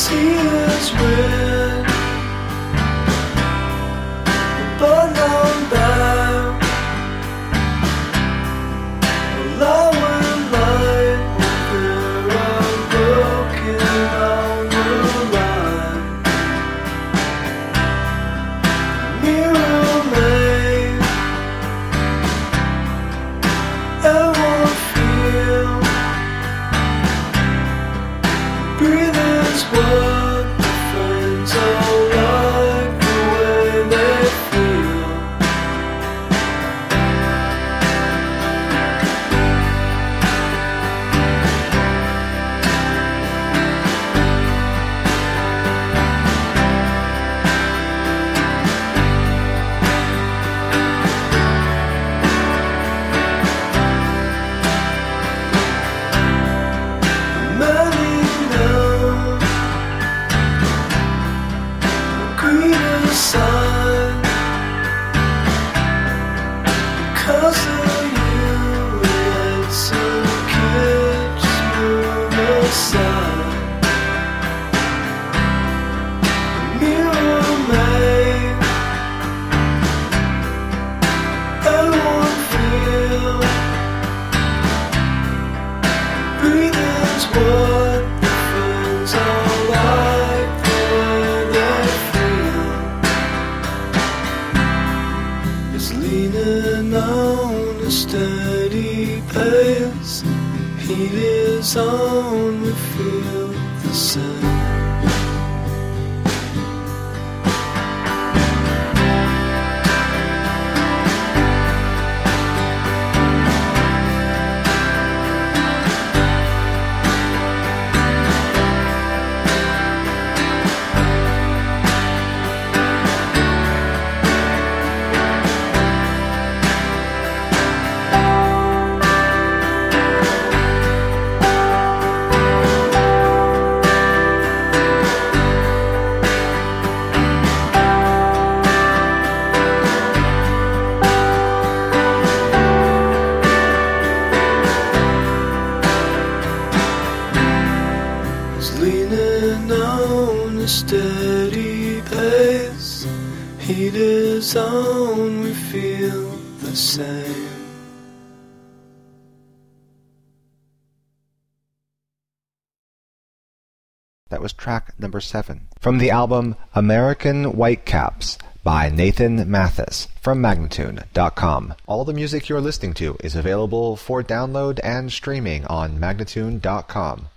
tears red, but I'm back. Well, I went light where I'm broken on the line. Mirror made, everyone feel. Breathing's what the friends are like, the way they feel. Many know the greener side. Because of you, let some kids move aside. The mirror made everyone feel. Breathing's what the friends are like, the way they feel. It's leaning on a steady pace. Heat is on, we feel the same. It's leaning on a steady pace. Heat is on, we feel the same. That was track number 7 from the album American Whitecaps by Nathan Mathis from Magnatune.com. All the music you're listening to is available for download and streaming on Magnatune.com.